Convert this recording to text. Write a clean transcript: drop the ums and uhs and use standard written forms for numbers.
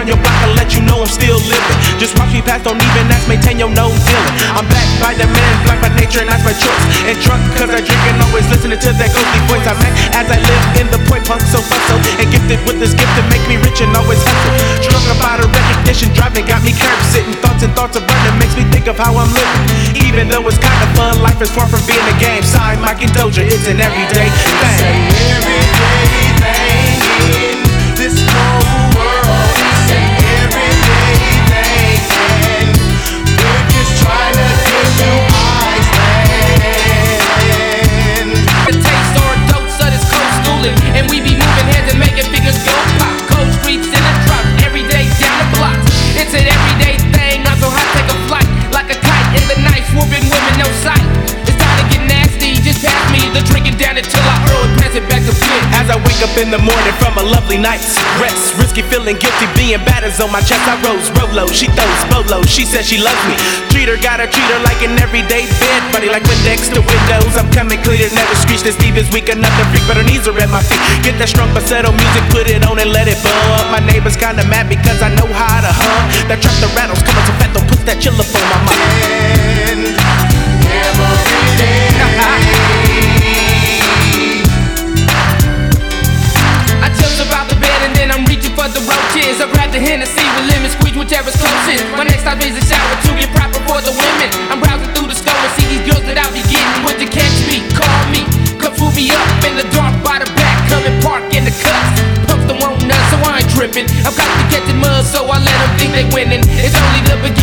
around your block and let you know I'm still living. Just watch me pass, don't even ask, maintain your nose dealing. I'm back by the man, black by nature and that's my choice. And drunk cause I drink and always listening to that ghostly voice. I'm act as I live in the point, punk so bustle. And gifted with this gift to make me rich and always hustle. Drunk about a recognition, driving got me curb sitting. Thoughts of burning makes me think of how I'm living. Even though it's kind of fun, life is far from being a game. Sorry, Mike and Doja, it's an everyday thing. It's an everyday thing in this whole world. It's an everyday thing, and we're just trying to give you Iceland. The taste or a dose of this cold schooling, and we be moving heads and making fingers go pop. Cold streets in the drop, every day down the block. It's an everyday thing, I'm so hot, take a flight like a kite in the night, swooping women, no sight. It's time to get nasty, just pass me the drinking down until I throw it, pass it back to Flint. As I wake up in the morning from a lovely night's rest, risky feeling guilty, being bad is on my chest. I rose, Rolo, she throws bolos, she says she loves me. Gotta treat her like an everyday bed buddy, like Windex to windows. I'm coming clear, never screech. This Steve is weak enough to freak, but her knees are at my feet. Get that strong falsetto music, put it on and let it bump. My neighbor's kinda mad because I know how to hum. That trap the rattles, coming so fat, don't put that chiller on my mind. And every day. I tilt about the bed and then I'm reaching for the roaches. I grab the Hennessy with lemon squeeze, whichever's closest. My next stop is a shower to get proper for the women. I'm browsing through the store and see these girls that I be getting. Would you catch me? Call me, come fool me up in the dark by the back, come and park in the cuts. Pumps don't want none, so I ain't tripping. I'm got to get the mud, so I let them think they winning. It's only the beginning.